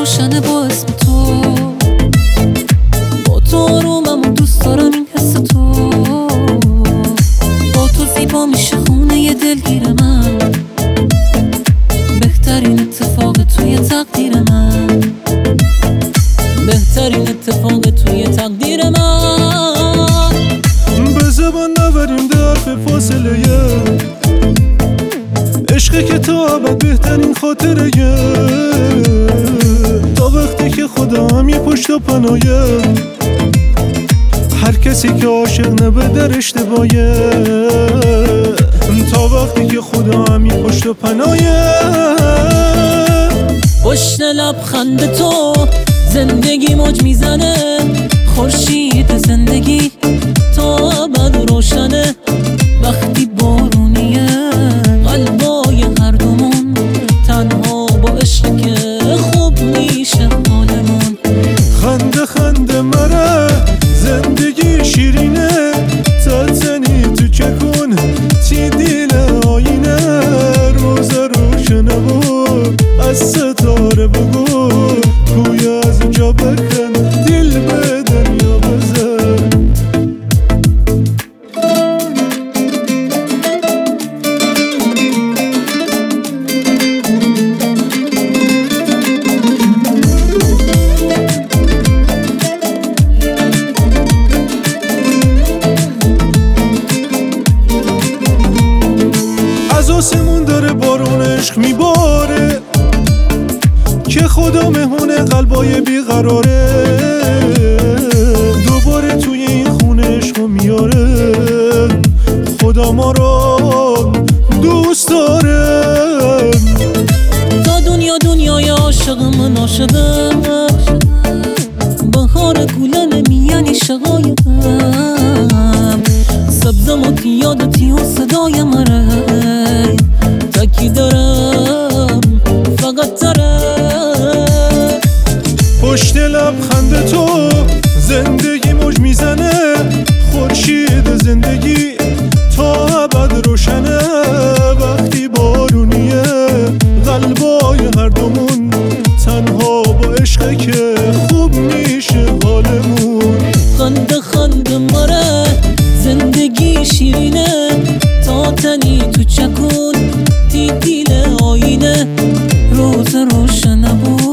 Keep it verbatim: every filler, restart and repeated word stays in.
روشنه با اسم تو، با تو آرومم و دوست دارم این حس تو، با تو زیبا میشه خونه ی دلگیر من، بهترین اتفاق توی تقدیر من، بهترین اتفاق توی تقدیر من. به زبان نوریم در به فاصله عشقی که تا ابد بهترین خاطره تا وقتی که خدا هم یه پشت و پناهه، هر کسی که عاشق نبه در اشتباهه، تا وقتی که خدا هم یه پشت و پناهه. پشت لبخند تو زندگی موج میزنه، خورشید زندگی تا ابد روشنه، وقتی بارونیه قلبای هر دومون تنها با عشق که خوب میشه حالمون. خنده خنده مره زندگی شیرینه، تا زنی تو چکون تی دیل آینه، روز روشنه بود از ستاره بگو کوی از جا بکن دل به دنیا بزن. از آسمون داره بارون عشق میباره که خدا مهونه قلبای بیقراره، دوباره توی این خونه عشقو میاره، خدا ما رو دوست داره. تا دنیا دنیای عاشق من عاشقم، بهار گلن میانی شقایقم، سبزم و یادتی و صدای مره، تکی دارم فقط تره. پشت لبخند تو زندگی موج میزنه، خورشید زندگی تا ابد روشنه، وقتی بارونیه قلبای هر دومون تنها با عشقه که خوب میشه حالمون. خنده خنده مره زندگی شیرینه، تا تنی تو چکون تی دیل آینه، روز روشنه بود